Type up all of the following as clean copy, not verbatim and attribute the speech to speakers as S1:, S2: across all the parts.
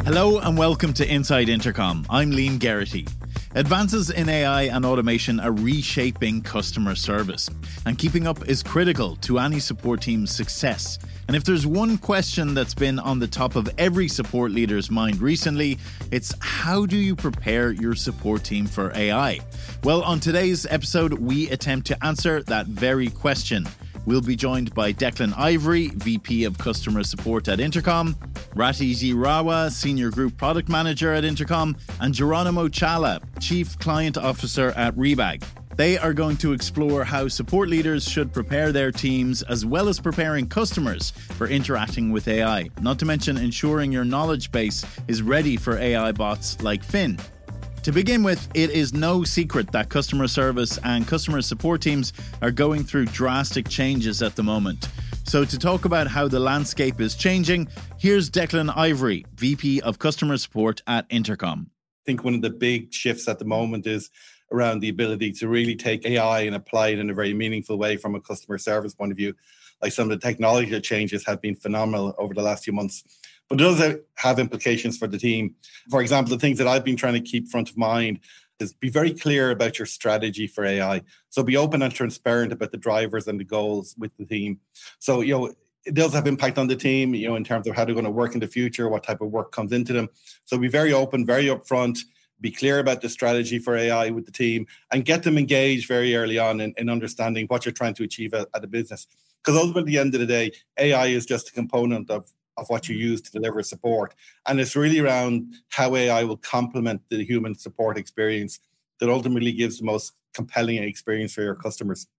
S1: Hello and welcome to Inside Intercom. I'm Liam Geraghty. Advances in AI and automation are reshaping customer service, and keeping up is critical to any support team's success. And if there's one question that's been on the top of every support leader's mind recently, it's how do you prepare your support team for AI? Well, on today's episode, we attempt to answer that very question. We'll be joined by Declan Ivory, VP of Customer Support at Intercom, Rati Rawa, Senior Group Product Manager at Intercom, and Geronimo Chala, Chief Client Officer at Rebag. They are going to explore how support leaders should prepare their teams as well as preparing customers for interacting with AI, not to mention ensuring your knowledge base is ready for AI bots like Finn. To begin with, it is no secret that customer service and customer support teams are going through drastic changes at the moment. So to talk about how the landscape is changing, here's Declan Ivory, VP of Customer Support at Intercom.
S2: I think one of the big shifts at the moment is around the ability to really take AI and apply it in a very meaningful way from a customer service point of view. Like some of the technology changes have been phenomenal over the last few months. But it does have implications for the team. For example, the things that I've been trying to keep front of mind is be very clear about your strategy for AI. So be open and transparent about the drivers and the goals with the team. So, it does have impact on the team, in terms of how they're going to work in the future, what type of work comes into them. So be very open, very upfront, be clear about the strategy for AI with the team and get them engaged very early on in understanding what you're trying to achieve at a business. Because ultimately, at the end of the day, AI is just a component of what you use to deliver support. And it's really around how AI will complement the human support experience that ultimately gives the most compelling experience for your customers.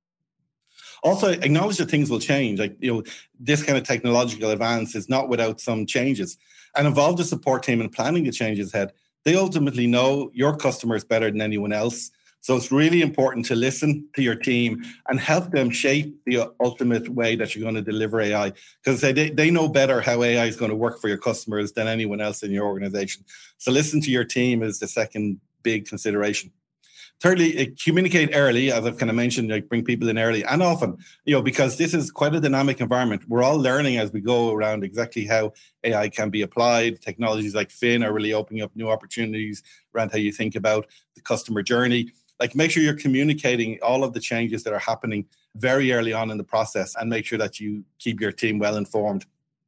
S2: Also, acknowledge that things will change. This kind of technological advance is not without some changes. And involve the support team in planning the changes ahead. They ultimately know your customers better than anyone else. So it's really important to listen to your team and help them shape the ultimate way that you're going to deliver AI, because they know better how AI is going to work for your customers than anyone else in your organization. So listen to your team is the second big consideration. Thirdly, communicate early, as I've kind of mentioned, bring people in early and often, because this is quite a dynamic environment. We're all learning as we go around exactly how AI can be applied. Technologies like Finn are really opening up new opportunities around how you think about the customer journey. Make sure you're communicating all of the changes that are happening very early on in the process and make sure that you keep your team well informed.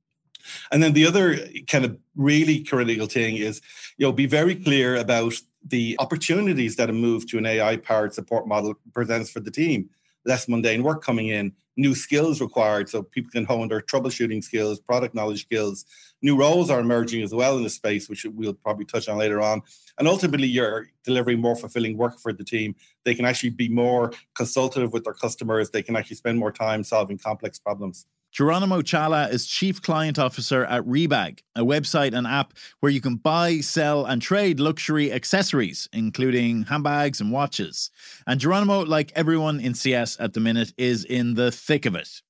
S2: And then the other kind of really critical thing is, be very clear about the opportunities that a move to an AI-powered support model presents for the team. Less mundane work coming in, new skills required so people can hone their troubleshooting skills, product knowledge skills. New roles are emerging as well in the space, which we'll probably touch on later on. And ultimately, you're delivering more fulfilling work for the team. They can actually be more consultative with their customers. They can actually spend more time solving complex problems.
S1: Geronimo Chala is Chief Client Officer at Rebag, a website and app where you can buy, sell and trade luxury accessories, including handbags and watches. And Geronimo, like everyone in CS at the minute, is in the thick of it.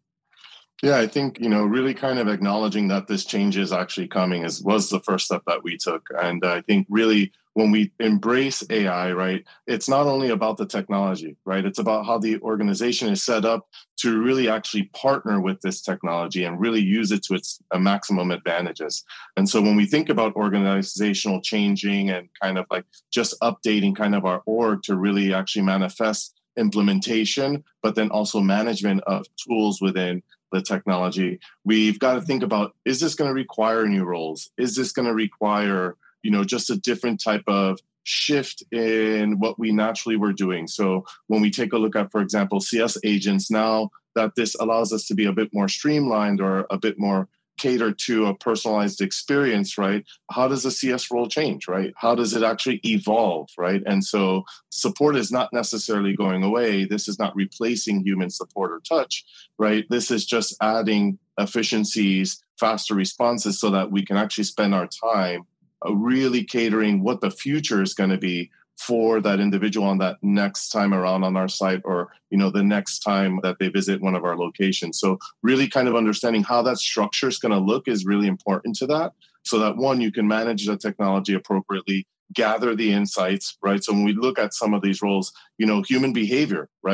S3: Yeah, I think, really kind of acknowledging that this change is actually coming was the first step that we took. And I think really when we embrace AI, right, it's not only about the technology, right? It's about how the organization is set up to really actually partner with this technology and really use it to its maximum advantages. And so when we think about organizational changing and kind of just updating kind of our org to really actually manifest implementation, but then also management of tools within the technology, we've got to think about, is this going to require new roles? Is this going to require, just a different type of shift in what we naturally were doing? So when we take a look at, for example, CS agents, now that this allows us to be a bit more streamlined or a bit more catered to a personalized experience, right? How does the CS role change, right? How does it actually evolve, right? And so support is not necessarily going away. This is not replacing human support or touch, right? This is just adding efficiencies, faster responses so that we can actually spend our time really catering what the future is going to be for that individual on that next time around on our site or, the next time that they visit one of our locations. So really kind of understanding how that structure is going to look is really important to that. So that one, you can manage the technology appropriately, gather the insights, right? So when we look at some of these roles, human behavior, right?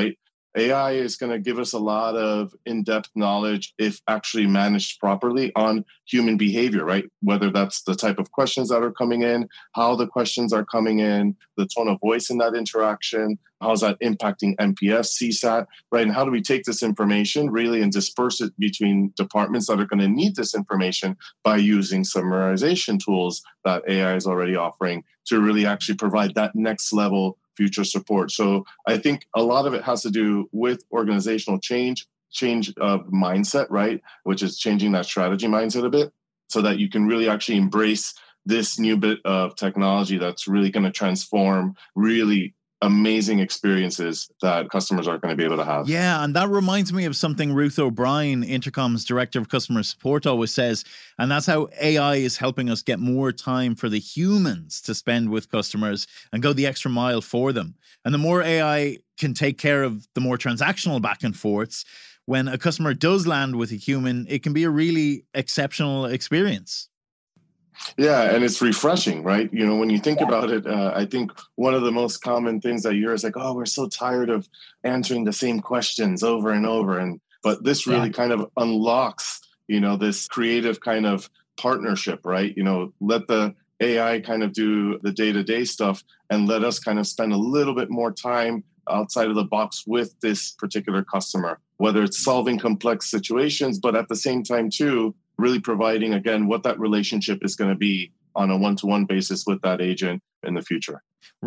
S3: AI is going to give us a lot of in-depth knowledge if actually managed properly on human behavior, right? Whether that's the type of questions that are coming in, how the questions are coming in, the tone of voice in that interaction, how's that impacting NPS, CSAT, right? And how do we take this information really and disperse it between departments that are going to need this information by using summarization tools that AI is already offering to really actually provide that next level future support. So I think a lot of it has to do with organizational change of mindset, right? Which is changing that strategy mindset a bit so that you can really actually embrace this new bit of technology that's really going to transform really amazing experiences that customers are going to be able to have.
S1: Yeah, and that reminds me of something Ruth O'Brien, Intercom's Director of Customer Support, always says, and that's how AI is helping us get more time for the humans to spend with customers and go the extra mile for them. And the more AI can take care of the more transactional back and forths, when a customer does land with a human, it can be a really exceptional experience.
S3: Yeah, and it's refreshing, right? You know, when you think about it, I think one of the most common things that you hear is like, oh, we're so tired of answering the same questions over and over. But this really kind of unlocks, you know, this creative kind of partnership, right? You know, let the AI kind of do the day-to-day stuff and let us kind of spend a little bit more time outside of the box with this particular customer, whether it's solving complex situations, but at the same time, too, really providing, again, what that relationship is going to be on a one-to-one basis with that agent in the future.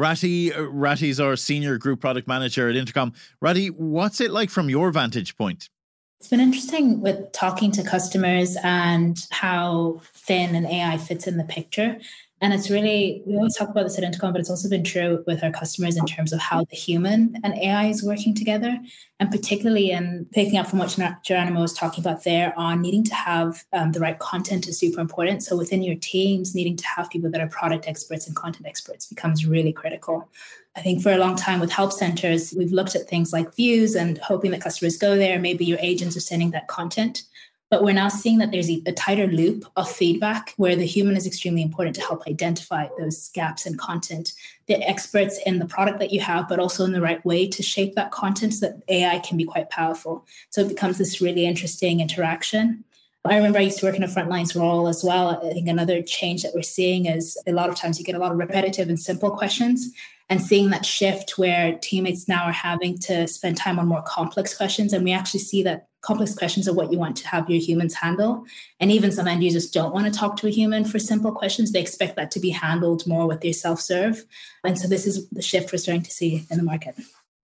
S1: Ratty's our Senior Group Product Manager at Intercom. Ratty, what's it like from your vantage point?
S4: It's been interesting with talking to customers and how Fin and AI fits in the picture. And it's really, we always talk about this at Intercom, but it's also been true with our customers in terms of how the human and AI is working together. And particularly in picking up from what Geronimo was talking about there on needing to have the right content is super important. So within your teams, needing to have people that are product experts and content experts becomes really critical. I think for a long time with help centers, we've looked at things like views and hoping that customers go there. Maybe your agents are sending that content. But we're now seeing that there's a tighter loop of feedback where the human is extremely important to help identify those gaps in content. The experts in the product that you have, but also in the right way to shape that content so that AI can be quite powerful. So it becomes this really interesting interaction. I remember I used to work in a frontlines role as well. I think another change that we're seeing is a lot of times you get a lot of repetitive and simple questions, and seeing that shift where teammates now are having to spend time on more complex questions. And we actually see that complex questions are what you want to have your humans handle. And even some end users don't want to talk to a human for simple questions. They expect that to be handled more with their self-serve. And so this is the shift we're starting to see in the market.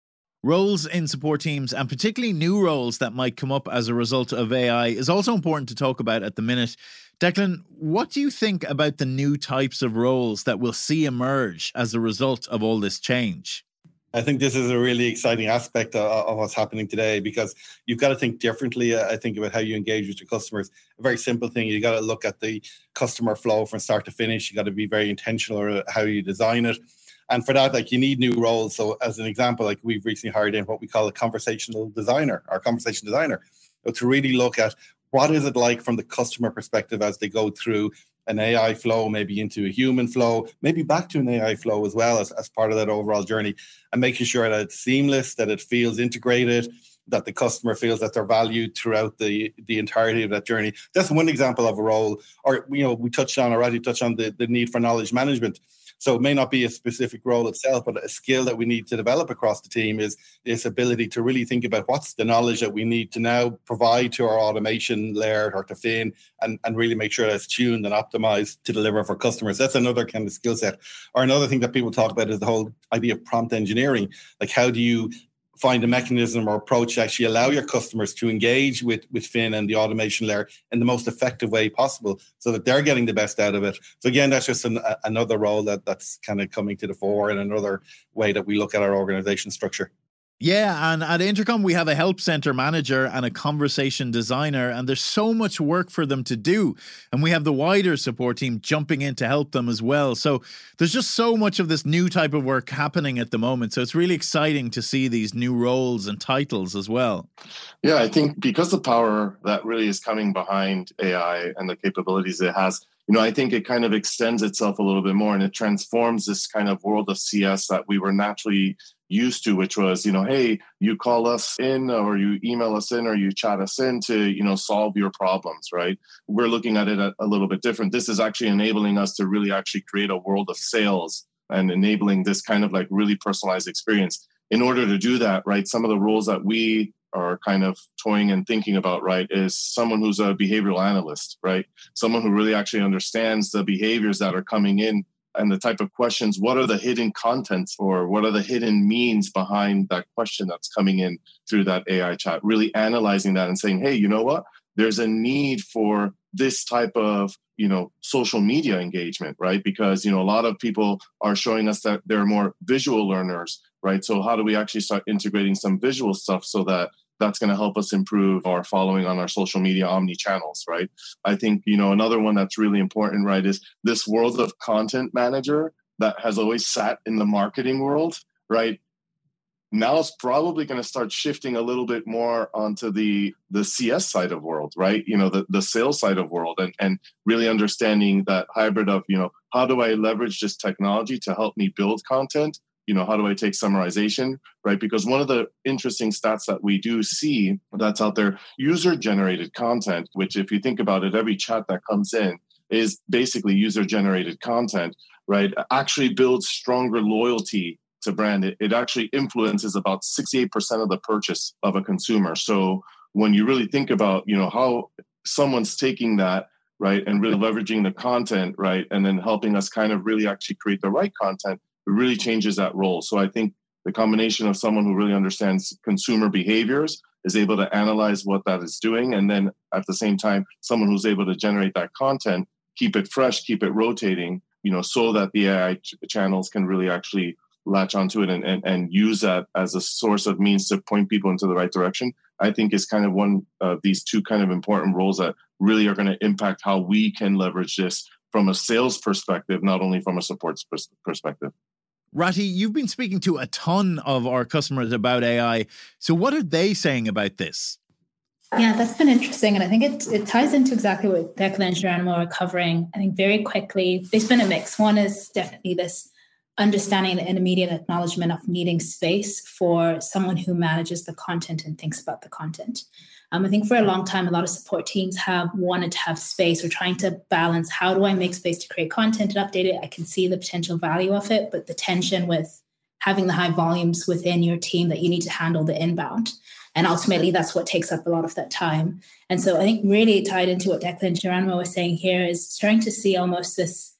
S1: Roles in support teams, and particularly new roles that might come up as a result of AI, is also important to talk about at the minute. Declan, what do you think about the new types of roles that we'll see emerge as a result of all this change?
S2: I think this is a really exciting aspect of what's happening today, because you've got to think differently, I think, about how you engage with your customers. A very simple thing, you got to look at the customer flow from start to finish. You got to be very intentional about how you design it. And for that, like, you need new roles. So as an example, like, we've recently hired in what we call a conversational designer, or conversation designer, to really look at what is it like from the customer perspective as they go through an AI flow, maybe into a human flow, maybe back to an AI flow as well as part of that overall journey, and making sure that it's seamless, that it feels integrated, that the customer feels that they're valued throughout the entirety of that journey. That's one example of a role. Or, you know, we touched on the need for knowledge management. So it may not be a specific role itself, but a skill that we need to develop across the team is this ability to really think about what's the knowledge that we need to now provide to our automation layer or to Fin, and really make sure that it's tuned and optimized to deliver for customers. That's another kind of skill set. Or another thing that people talk about is the whole idea of prompt engineering. Like, how do you find a mechanism or approach to actually allow your customers to engage with Fin and the automation layer in the most effective way possible so that they're getting the best out of it. So again, that's just another role that's kind of coming to the fore, and another way that we look at our organization structure.
S1: Yeah, and at Intercom, we have a help center manager and a conversation designer, and there's so much work for them to do. And we have the wider support team jumping in to help them as well. So there's just so much of this new type of work happening at the moment. So it's really exciting to see these new roles and titles as well.
S3: Yeah, I think because the power that really is coming behind AI and the capabilities it has, I think it kind of extends itself a little bit more, and it transforms this kind of world of CS that we were naturally used to, which was, hey, you call us in or you email us in or you chat us in to, solve your problems, right? We're looking at it a little bit different. This is actually enabling us to really actually create a world of sales and enabling this kind of like really personalized experience. In order to do that, right, some of the roles that we are kind of toying and thinking about, right, is someone who's a behavioral analyst, right? Someone who really actually understands the behaviors that are coming in and the type of questions. What are the hidden contents or what are the hidden means behind that question that's coming in through that AI chat? Really analyzing that and saying, hey, you know what? There's a need for this type of, social media engagement, right? Because, a lot of people are showing us that they're more visual learners, right? So how do we actually start integrating some visual stuff so that that's going to help us improve our following on our social media omni channels, right? I think, another one that's really important, right, is this world of content manager that has always sat in the marketing world, right? Now it's probably going to start shifting a little bit more onto the CS side of world, right? The sales side of world and really understanding that hybrid of, how do I leverage this technology to help me build content? How do I take summarization, right? Because one of the interesting stats that we do see that's out there, user-generated content, which if you think about it, every chat that comes in is basically user-generated content, right? Actually builds stronger loyalty to brand. It actually influences about 68% of the purchase of a consumer. So when you really think about, how someone's taking that, right, and really leveraging the content, right, and then helping us kind of really actually create the right content, it really changes that role. So I think the combination of someone who really understands consumer behaviors is able to analyze what that is doing. And then at the same time, someone who's able to generate that content, keep it fresh, keep it rotating, so that the AI channels can really actually latch onto it and use that as a source of means to point people into the right direction, I think is kind of one of these two kind of important roles that really are going to impact how we can leverage this from a sales perspective, not only from a support perspective.
S1: Ratty, you've been speaking to a ton of our customers about AI. So what are they saying about this?
S4: Yeah, that's been interesting. And I think it ties into exactly what Declan and Geronimo are covering. I think very quickly, there's been a mix. One is definitely this understanding and immediate acknowledgement of needing space for someone who manages the content and thinks about the content. I think for a long time, a lot of support teams have wanted to have space or trying to balance, how do I make space to create content and update it? I can see the potential value of it, but the tension with having the high volumes within your team that you need to handle the inbound. And ultimately, that's what takes up a lot of that time. And so I think really tied into what Declan and Geronimo was saying here is starting to see almost this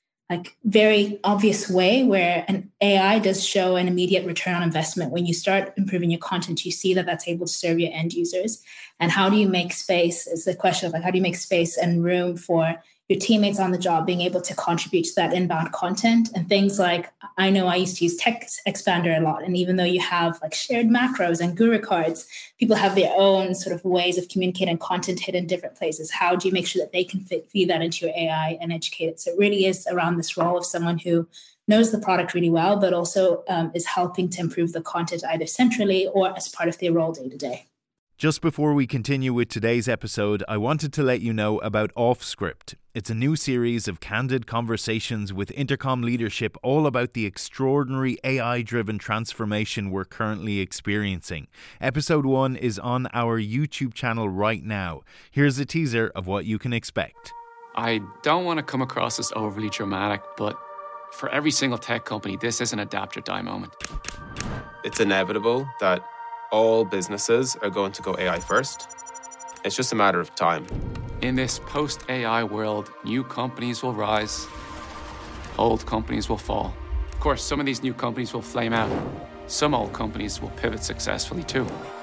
S4: very obvious way where an AI does show an immediate return on investment. When you start improving your content, you see that that's able to serve your end users. And how do you make space is the question of how do you make space and room for your teammates on the job being able to contribute to that inbound content and things like, I know I used to use Text Expander a lot. And even though you have shared macros and Guru cards, people have their own sort of ways of communicating content hidden in different places. How do you make sure that they can feed that into your AI and educate it? So it really is around this role of someone who knows the product really well, but also is helping to improve the content either centrally or as part of their role day to day.
S1: Just before we continue with today's episode, I wanted to let you know about Offscript. It's a new series of candid conversations with Intercom leadership all about the extraordinary AI-driven transformation we're currently experiencing. Episode 1 is on our YouTube channel right now. Here's a teaser of what you can expect.
S5: I don't want to come across as overly dramatic, but for every single tech company, this is an adapt or die moment.
S6: It's inevitable that all businesses are going to go AI first. It's just a matter of time.
S5: In this post-AI world, new companies will rise, old companies will fall. Of course, some of these new companies will flame out. Some old companies will pivot successfully too.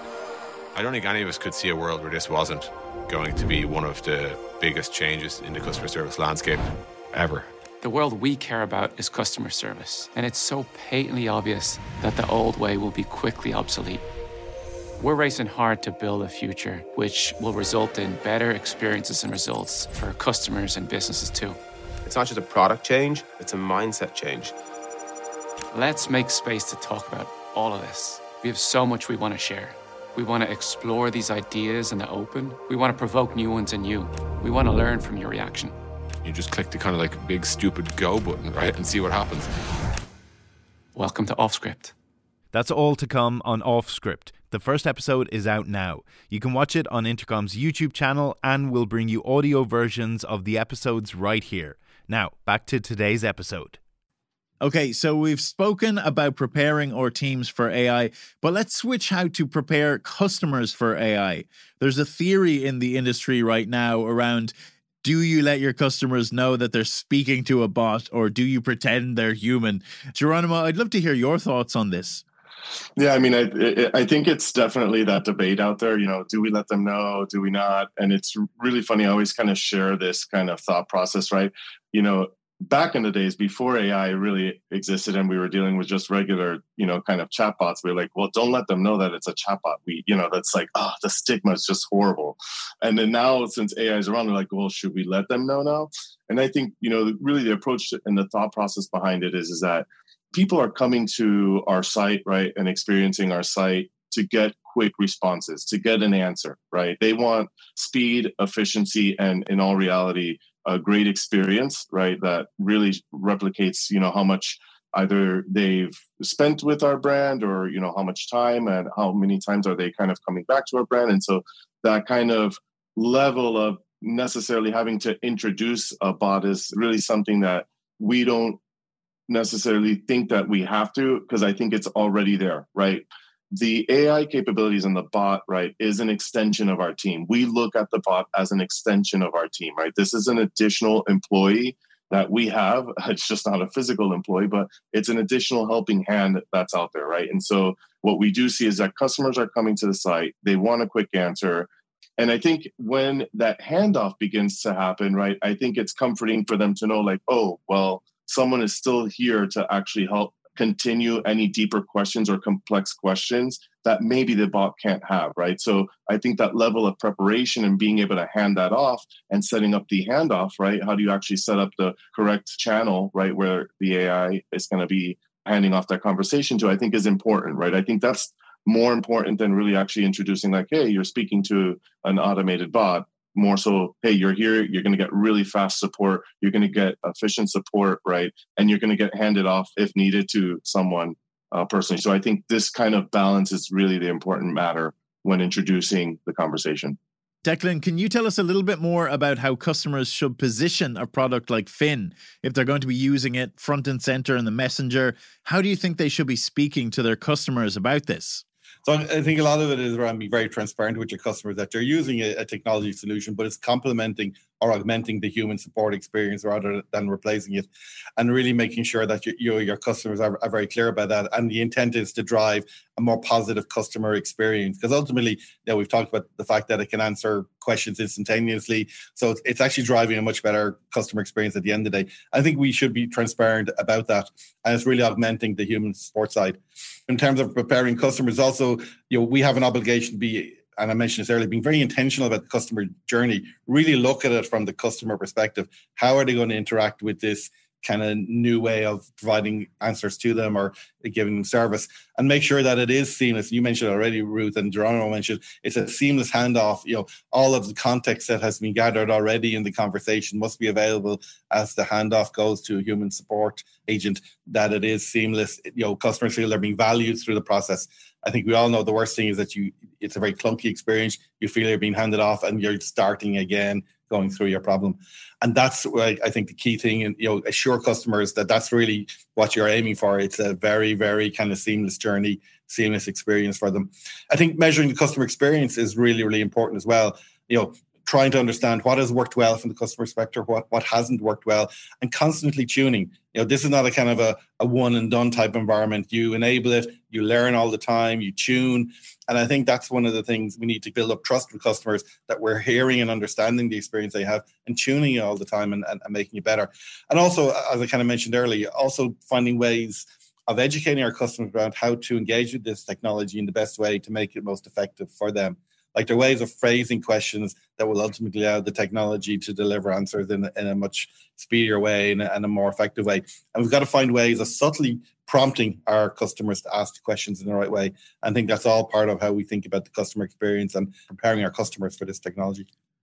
S6: I don't think any of us could see a world where this wasn't going to be one of the biggest changes in the customer service landscape ever.
S5: The world we care about is customer service, and it's so patently obvious that the old way will be quickly obsolete. We're racing hard to build a future which will result in better experiences and results for customers and businesses too.
S6: It's not just a product change, it's a mindset change.
S5: Let's make space to talk about all of this. We have so much we want to share. We want to explore these ideas in the open. We want to provoke new ones in you. We want to learn from your reaction.
S6: You just click the kind of like big stupid go button, right, and see what happens.
S5: Welcome to OffScript.
S1: That's all to come on OffScript. The first episode is out now. You can watch it on Intercom's YouTube channel, and we'll bring you audio versions of the episodes right here. Now, back to today's episode. Okay, so we've spoken about preparing our teams for AI, but let's switch how to prepare customers for AI. There's a theory in the industry right now around, do you let your customers know that they're speaking to a bot, or do you pretend they're human? Geronimo, I'd love to hear your thoughts on this.
S3: Yeah, I mean, I think it's definitely that debate out there. You know, do we let them know? Do we not? And it's really funny. I always kind of share this kind of thought process, right? You know, back in the days before AI really existed and we were dealing with just regular, you know, kind of chatbots, we were like, well, don't let them know that it's a chatbot. That's like, the stigma is just horrible. And then now, since AI is around, we're like, well, should we let them know now? And I think, really the approach and the thought process behind it is that people are coming to our site, right, and experiencing our site to get quick responses, to get an answer, right? They want speed, efficiency, and in all reality, a great experience, right, that really replicates, how much either they've spent with our brand or, how much time and how many times are they kind of coming back to our brand. And so that kind of level of necessarily having to introduce a bot is really something that we don't necessarily think that we have to, because I think it's already there, right? The AI capabilities in the bot, right, is an extension of our team. We look at the bot as an extension of our team, right? This is an additional employee that we have. It's just not a physical employee, but it's an additional helping hand that's out there, right? And so what we do see is that customers are coming to the site. They want a quick answer. And I think when that handoff begins to happen, right, I think it's comforting for them to know, like, oh, well, someone is still here to actually help continue any deeper questions or complex questions that maybe the bot can't have, right? So I think that level of preparation and being able to hand that off and setting up the handoff, right? How do you actually set up the correct channel, right, where the AI is going to be handing off that conversation to, I think is important, right? I think that's more important than really actually introducing like, hey, you're speaking to an automated bot. More so, hey, you're here, you're going to get really fast support, you're going to get efficient support, right? And you're going to get handed off if needed to someone personally. So I think this kind of balance is really the important matter when introducing the conversation.
S1: Declan, can you tell us a little bit more about how customers should position a product like Finn if they're going to be using it front and center in the messenger? How do you think they should be speaking to their customers about this?
S2: So I think a lot of it is around being very transparent with your customers that you're using a technology solution, but it's complementing or augmenting the human support experience rather than replacing it, and really making sure that your customers are very clear about that. And the intent is to drive a more positive customer experience, because ultimately, we've talked about the fact that it can answer questions instantaneously. So it's actually driving a much better customer experience at the end of the day. I think we should be transparent about that, and it's really augmenting the human support side. In terms of preparing customers, also, we have an obligation to be, and I mentioned this earlier, being very intentional about the customer journey. Really look at it from the customer perspective. How are they going to interact with this kind of new way of providing answers to them or giving them service, and make sure that it is seamless. You mentioned already, Ruth, and Geronimo mentioned, it's a seamless handoff. All of the context that has been gathered already in the conversation must be available as the handoff goes to a human support agent, that it is seamless. Customers feel they're being valued through the process. I think we all know the worst thing is that it's a very clunky experience. You feel you're being handed off and you're starting again, going through your problem. And that's I think the key thing, and assure customers that that's really what you're aiming for. It's a very, very kind of seamless journey, seamless experience for them. I think measuring the customer experience is really, really important as well. Trying to understand what has worked well from the customer perspective, what hasn't worked well, and constantly tuning. This is not a kind of a one and done type environment. You enable it, you learn all the time, you tune. And I think that's one of the things we need to build up trust with customers, that we're hearing and understanding the experience they have and tuning it all the time and making it better. And also, as I kind of mentioned earlier, also finding ways of educating our customers around how to engage with this technology in the best way to make it most effective for them. Like, there are ways of phrasing questions that will ultimately allow the technology to deliver answers in a much speedier way and a more effective way. And we've got to find ways of subtly prompting our customers to ask the questions in the right way. I think that's all part of how we think about the customer experience and preparing our customers for this technology.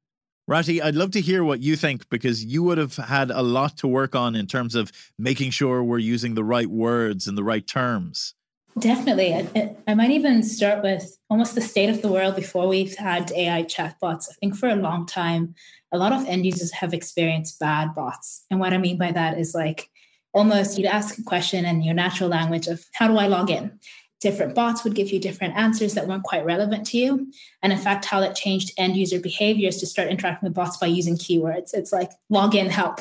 S1: Ratty, I'd love to hear what you think, because you would have had a lot to work on in terms of making sure we're using the right words and the right terms.
S4: Definitely. I might even start with almost the state of the world before we've had AI chatbots. I think for a long time, a lot of end users have experienced bad bots. And what I mean by that is like almost you'd ask a question in your natural language of how do I log in? Different bots would give you different answers that weren't quite relevant to you. And in fact, how that changed end user behaviors to start interacting with bots by using keywords. It's like log in, help,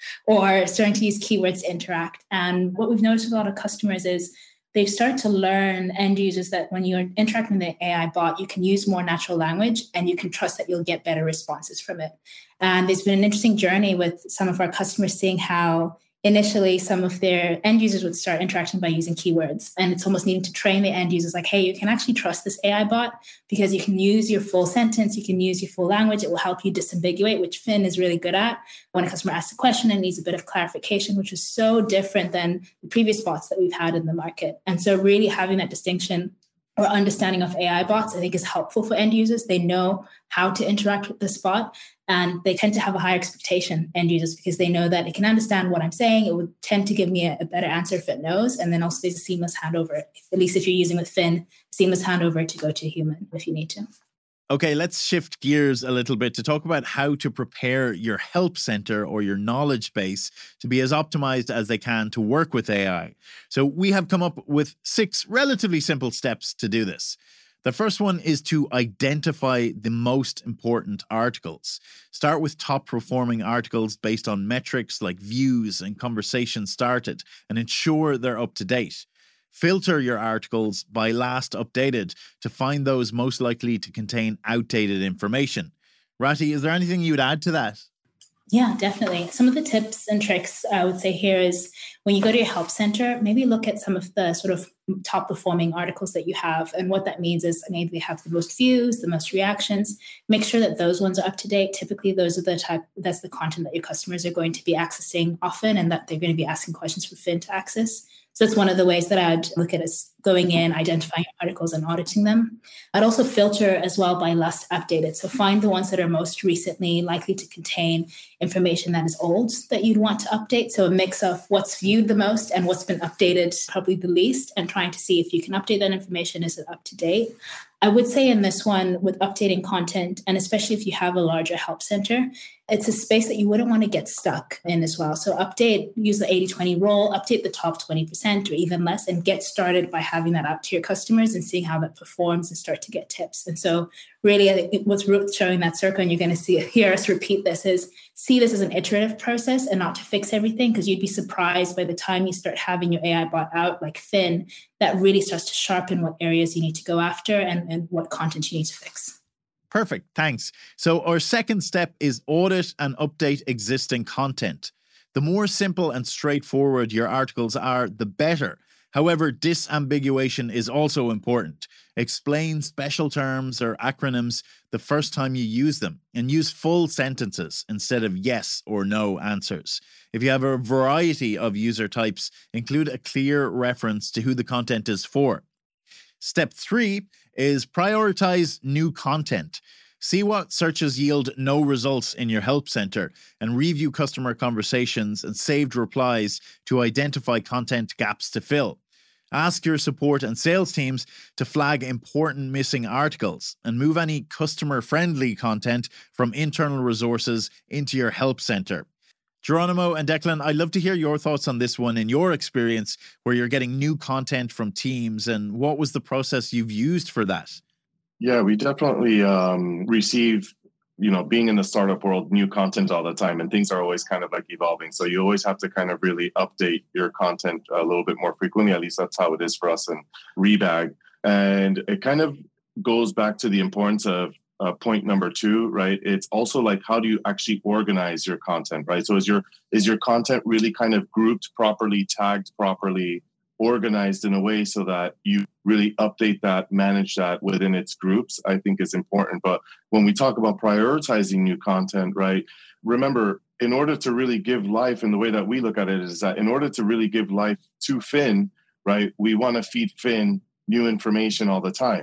S4: or starting to use keywords to interact. And what we've noticed with a lot of customers is they've started to learn, end users, that when you're interacting with the AI bot, you can use more natural language and you can trust that you'll get better responses from it. And there's been an interesting journey with some of our customers seeing how initially some of their end users would start interacting by using keywords. And it's almost needing to train the end users like, hey, you can actually trust this AI bot because you can use your full sentence, you can use your full language. It will help you disambiguate, which Finn is really good at. When a customer asks a question and needs a bit of clarification, which is so different than the previous bots that we've had in the market. And so really having that distinction or understanding of AI bots, I think, is helpful for end users. They know how to interact with this bot, and they tend to have a higher expectation, end users, because they know that it can understand what I'm saying. It would tend to give me a better answer if it knows. And then also there's a seamless handover, at least if you're using with Finn, seamless handover to go to a human if you need to.
S1: Okay, let's shift gears a little bit to talk about how to prepare your help center or your knowledge base to be as optimized as they can to work with AI. So we have come up with 6 relatively simple steps to do this. The first one is to identify the most important articles. Start with top performing articles based on metrics like views and conversations started, and ensure they're up to date. Filter your articles by last updated to find those most likely to contain outdated information. Ratty, is there anything you'd add to that?
S4: Yeah, definitely. Some of the tips and tricks I would say here is when you go to your help center, maybe look at some of the sort of top performing articles that you have. And what that means is maybe they have the most views, the most reactions. Make sure that those ones are up to date. Typically, those are that's the content that your customers are going to be accessing often and that they're going to be asking questions for Finn to access. So that's one of the ways that I'd look at is going in, identifying articles and auditing them. I'd also filter as well by last updated. So find the ones that are most recently likely to contain information that is old that you'd want to update. So a mix of what's viewed the most and what's been updated probably the least, and trying to see if you can update that information. Is it up to date? I would say in this one with updating content, and especially if you have a larger help center, it's a space that you wouldn't want to get stuck in as well. So use the 80-20 rule, update the top 20% or even less, and get started by having that out to your customers and seeing how that performs and start to get tips. And so really, I think what's showing that circle, and you're going to hear us repeat this, is see this as an iterative process and not to fix everything, because you'd be surprised by the time you start having your AI bot out like Finn, that really starts to sharpen what areas you need to go after and what content you need to fix.
S1: Perfect, thanks. So our second step is audit and update existing content. The more simple and straightforward your articles are, the better. However, disambiguation is also important. Explain special terms or acronyms the first time you use them, and use full sentences instead of yes or no answers. If you have a variety of user types, include a clear reference to who the content is for. Step 3 is prioritize new content. See what searches yield no results in your help center, and review customer conversations and saved replies to identify content gaps to fill. Ask your support and sales teams to flag important missing articles and move any customer-friendly content from internal resources into your help center. Geronimo and Declan, I'd love to hear your thoughts on this one in your experience where you're getting new content from teams, and what was the process you've used for that?
S3: Yeah, we definitely receive, being in the startup world, new content all the time, and things are always kind of like evolving. So you always have to kind of really update your content a little bit more frequently. At least that's how it is for us in Rebag. And it kind of goes back to the importance of point number 2, right? It's also like, how do you actually organize your content, right? So is your content really kind of grouped properly, tagged properly, organized in a way so that you really update that, manage that within its groups, I think is important. But when we talk about prioritizing new content, right, remember, in order to really give life, and the way that we look at it is that in order to really give life to Finn, right, we want to feed Finn new information all the time.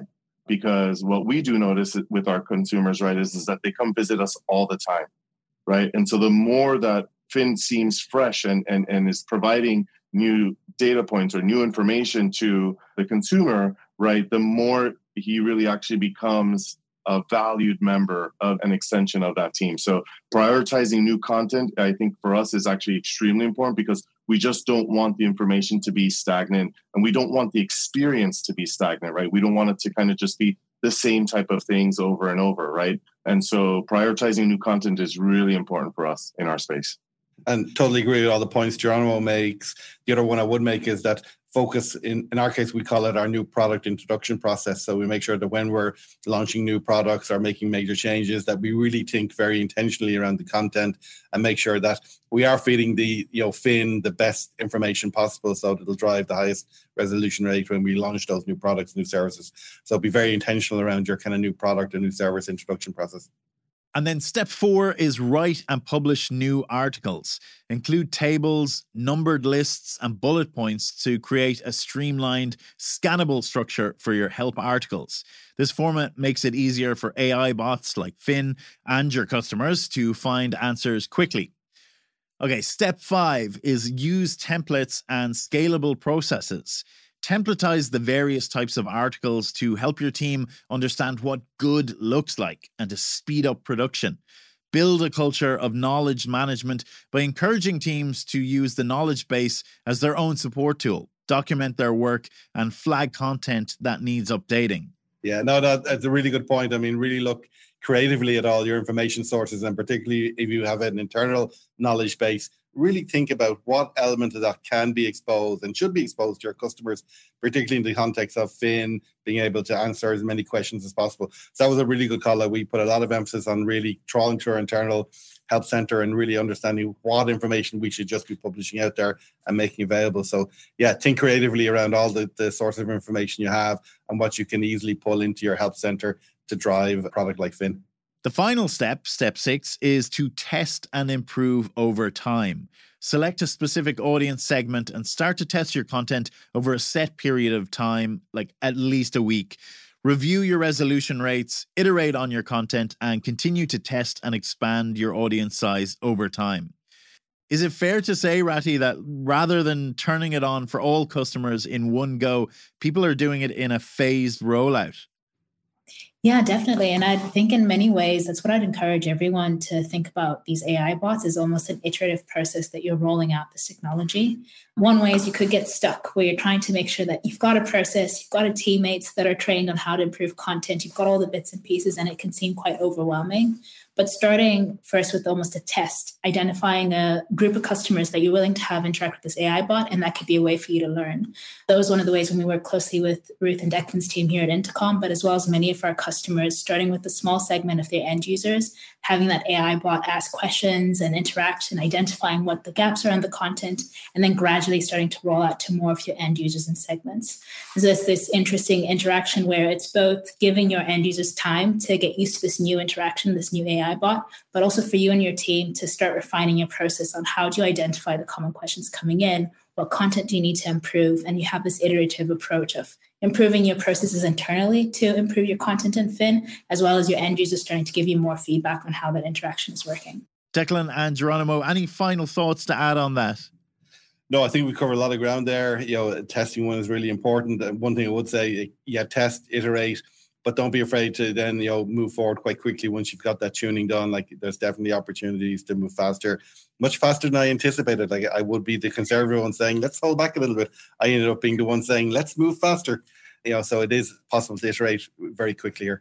S3: because what we do notice with our consumers, right, is that they come visit us all the time, right? And so the more that Fin seems fresh and is providing new data points or new information to the consumer, right, the more he really actually becomes a valued member of an extension of that team. So prioritizing new content, I think for us is actually extremely important, because we just don't want the information to be stagnant, and we don't want the experience to be stagnant, right? We don't want it to kind of just be the same type of things over and over, right? And so prioritizing new content is really important for us in our space.
S2: And totally agree with all the points Geronimo makes. The other one I would make is that focus, in our case, we call it our new product introduction process. So we make sure that when we're launching new products or making major changes, that we really think very intentionally around the content and make sure that we are feeding the Fin the best information possible, so that it'll drive the highest resolution rate when we launch those new products, new services. So be very intentional around your kind of new product and new service introduction process.
S1: And then step 4 is write and publish new articles. Include tables, numbered lists, and bullet points to create a streamlined, scannable structure for your help articles. This format makes it easier for AI bots like Fin and your customers to find answers quickly. Okay, step 5 is use templates and scalable processes. Templatize the various types of articles to help your team understand what good looks like and to speed up production. Build a culture of knowledge management by encouraging teams to use the knowledge base as their own support tool, document their work, and flag content that needs updating.
S2: Yeah, no, that's a really good point. I mean, really look creatively at all your information sources, and particularly if you have an internal knowledge base, really think about what element of that can be exposed and should be exposed to your customers, particularly in the context of Fin being able to answer as many questions as possible. So that was a really good call out. We put a lot of emphasis on really trawling through our internal help center and really understanding what information we should just be publishing out there and making available. So yeah, think creatively around all the sources of information you have and what you can easily pull into your help center to drive a product like Fin.
S1: The final step, step 6, is to test and improve over time. Select a specific audience segment and start to test your content over a set period of time, like at least a week. Review your resolution rates, iterate on your content, and continue to test and expand your audience size over time. Is it fair to say, Ratty, that rather than turning it on for all customers in one go, people are doing it in a phased rollout?
S4: Yeah, definitely. And I think in many ways, that's what I'd encourage everyone to think about these AI bots is almost an iterative process that you're rolling out this technology. One way is you could get stuck where you're trying to make sure that you've got a process, you've got a teammates that are trained on how to improve content, you've got all the bits and pieces, and it can seem quite overwhelming. But starting first with almost a test, identifying a group of customers that you're willing to have interact with this AI bot, and that could be a way for you to learn. That was one of the ways when we work closely with Ruth and Declan's team here at Intercom, but as well as many of our customers, starting with a small segment of their end users, having that AI bot ask questions and interact and identifying what the gaps are in the content, and then gradually starting to roll out to more of your end users and segments. So there's this interesting interaction where it's both giving your end users time to get used to this new interaction, this new AI bot, but also for you and your team to start refining your process on how do you identify the common questions coming in, what content do you need to improve, and you have this iterative approach of improving your processes internally to improve your content in Fin, as well as your end users starting to give you more feedback on how that interaction is working.
S1: Declan and Geronimo, any final thoughts to add on that?
S2: No, I think we covered a lot of ground there. Testing one is really important. And one thing I would say, test, iterate, but don't be afraid to then, move forward quite quickly once you've got that tuning done. Like, there's definitely opportunities to move faster, much faster than I anticipated. Like, I would be the conservative one saying, let's hold back a little bit. I ended up being the one saying, let's move faster. So it is possible to iterate very quickly here.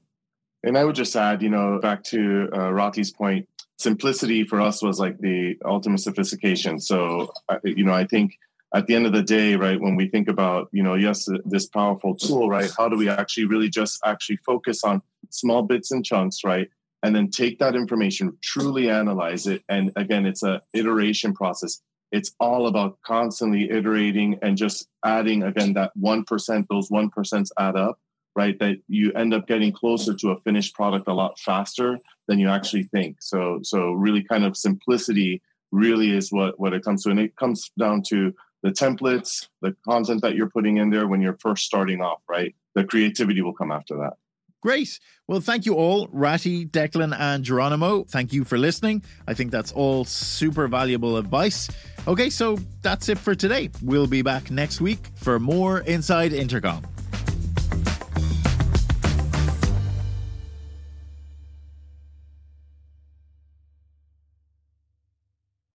S3: And I would just add, back to Ratty's point, simplicity for us was like the ultimate sophistication. So, I think at the end of the day, right, when we think about, yes, this powerful tool, right, how do we actually really just actually focus on small bits and chunks, right, and then take that information, truly analyze it. And again, it's a iteration process. It's all about constantly iterating and just adding, again, that 1%, those 1% add up, right, that you end up getting closer to a finished product a lot faster than you actually think. So really kind of simplicity really is what it comes to. And it comes down to the templates, the content that you're putting in there when you're first starting off, right? the creativity will come after that.
S1: Great. Well, thank you all, Ratty, Declan and Geronimo. Thank you for listening. I think that's all super valuable advice. Okay, so that's it for today. We'll be back next week for more Inside Intercom.